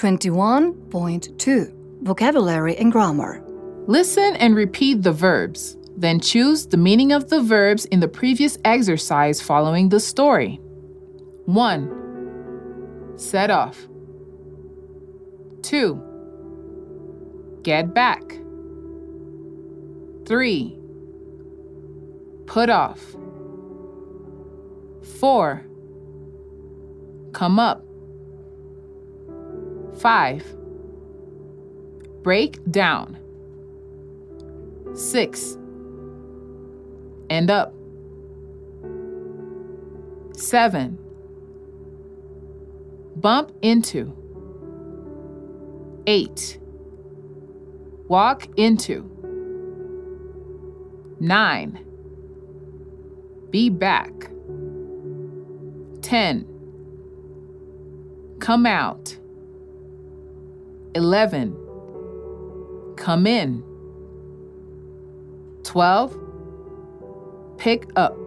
21.2 Vocabulary and Grammar. Listen and repeat the verbs. Then choose the meaning of the verbs in the previous exercise following the story. 1. Set off. 2. Get back. 3. Put off. 4. Come up. 5. Break down. 6. End up. 7. Bump into. 8. Walk into. 9. Be back. 10. Come out. 11. Come in. 12. Pick up.